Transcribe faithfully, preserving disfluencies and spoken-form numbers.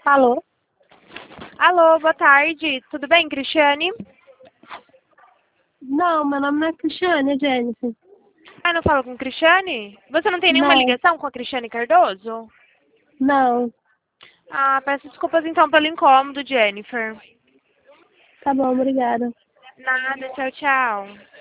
Alô? Alô, boa tarde. Tudo bem, Cristiane? Não, meu nome não é Cristiane, é Jennifer. Ah, não falo com Cristiane? Você não tem nenhuma Não, ligação com a Cristiane Cardoso? não. Ah, peço desculpas então pelo incômodo, Jennifer. Tá bom, obrigada. Nada, tchau, tchau.